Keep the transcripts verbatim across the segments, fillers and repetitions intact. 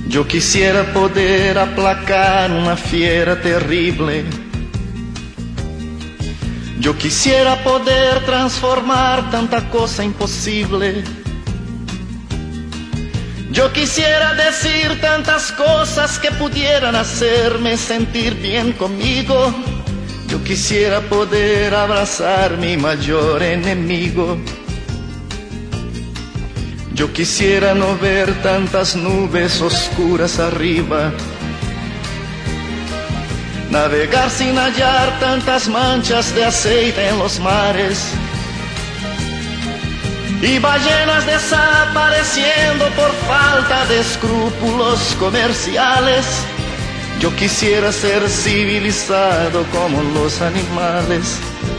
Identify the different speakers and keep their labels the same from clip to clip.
Speaker 1: Yo quisiera poder aplacar una fiera terrible. Yo quisiera poder transformar tanta cosa imposible. Yo quisiera decir tantas cosas que pudieran hacerme sentir bien conmigo. Yo quisiera poder abrazar mi mayor enemigo. Yo quisiera no ver tantas nubes oscuras arriba, navegar sin hallar tantas manchas de aceite en los mares, y ballenas desapareciendo por falta de escrúpulos comerciales. Yo quisiera ser civilizado como los animales.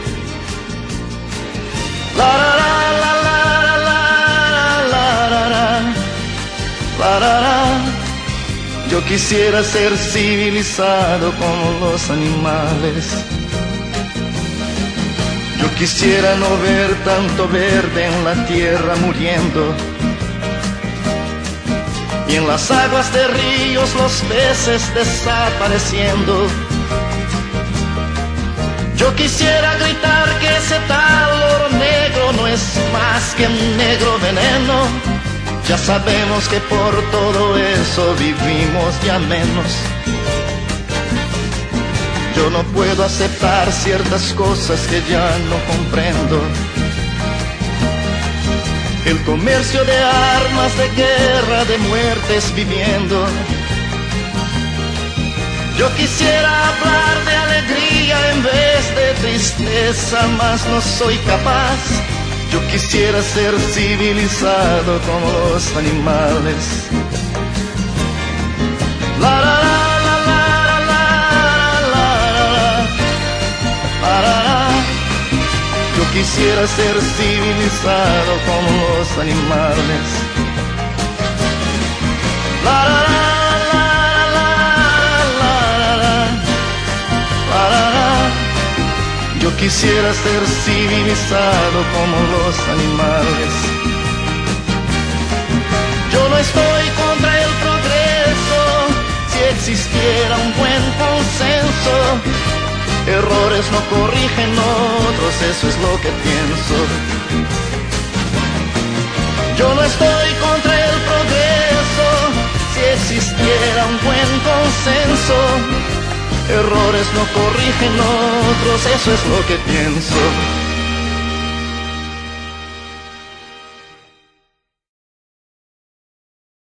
Speaker 1: La, la, la, la, la, la, la, la, la, la, la. Yo quisiera ser civilizado como los animales. Yo quisiera no ver tanto verde en la tierra muriendo, y en las aguas de ríos los peces desapareciendo. Yo quisiera gritar que ese tal oro negro no es más que un negro veneno. Ya sabemos que por todo eso vivimos ya menos. Yo no puedo aceptar ciertas cosas que ya no comprendo. El comercio de armas, de guerra, de muertes viviendo. Yo quisiera hablar de alegría en vez de tristeza, mas no soy capaz. Yo quisiera ser civilizado como los animales. La, la, la, la, la, la, la, la, la, la. Yo quisiera ser civilizado como los animales. La, la, la, la, la, la, la, la, la. Yo quisiera ser civilizado como los animales. Yo no estoy contra el progreso, si existiera un buen consenso. Errores no corrigen otros, eso es lo que pienso. Yo no estoy contra el progreso, si existiera un buen consenso. Errores no corrigen otros, eso es lo que pienso.